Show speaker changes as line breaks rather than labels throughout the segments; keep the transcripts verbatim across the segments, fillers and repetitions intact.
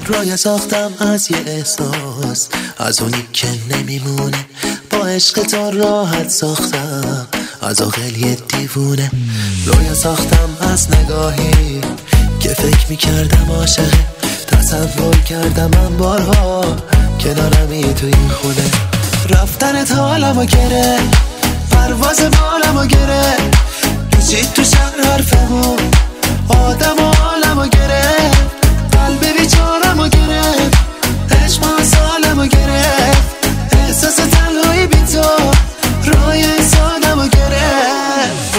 رویا ساختم از یه احساس، از اونی که نمیمونه. با عشق تو راحت ساختم از عقل یه دیوونه. رویا ساختم از نگاهی که فکر میکردم عاشقه. تصور کردم من بارها کنارمی تو این خونه. رفتنت حالمو گره، پرواز بالمو گره. پیچید تو شهر حرفمون، آدم و عالمو گره. قلب بیچارمو گرفت، عشق سالمو گرفت. احساس تنهایی بی تو رای سادمو گرفت.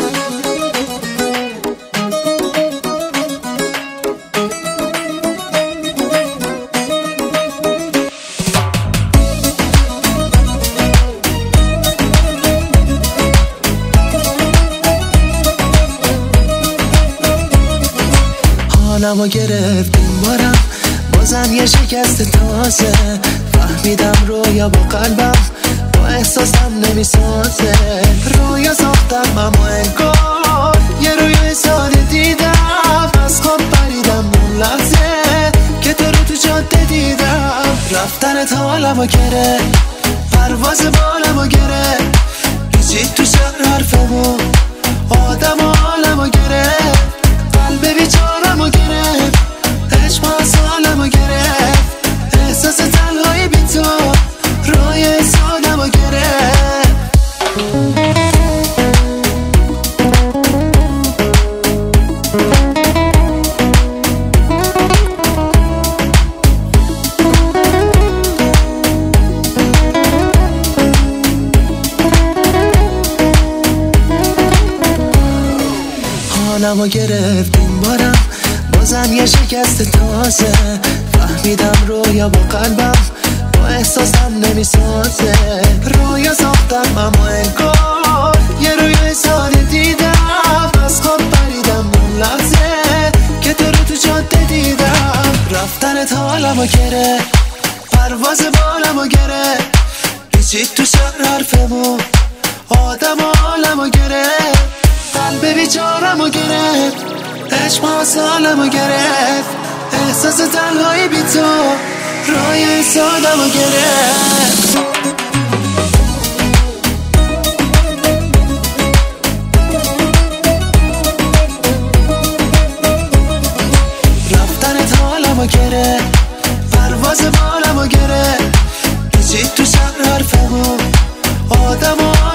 حالمو گرفت این بارم، بازم یه شکست تازه. فهمیدم رویا با قلبم با احساسم نمیسازه. رویا ساختم اما انگار یه رویای ساده دیدم. از خواب پریدم اون لحظه که تو رو تو جاده دیدم. رفتنت حالمو گره، پرواز بالمو گره. پیچید تو شهر حرفمون، آدم و عالمو گره. قلب بیچارمو گرفت، عشق سالمو گرفت. احساس تنهایی بی تو رای سادمو گرفت. حالمو گرفت این بارم، بازم یه شکست تازه. فهمیدم رویا با قلبم با احساسم نمیسازه. رویا ساختم اما انگار یه رویای ساده دیدم. از خواب پریدم اون لحظه که تو رو تو جاده دیدم. رفتنت حالمو گره، پرواز بالمو گره. پیچید تو شهر حرفمون، آدم و عالمو گره. قلب بیچارمو گرفت، عشق سالمو گرفت. احساس تنهایی بی تو رای سادمو گرفت. رفتنت حالمو گره، پرواز بالمو گره. پیچید تو شهر حرفمون، آدم و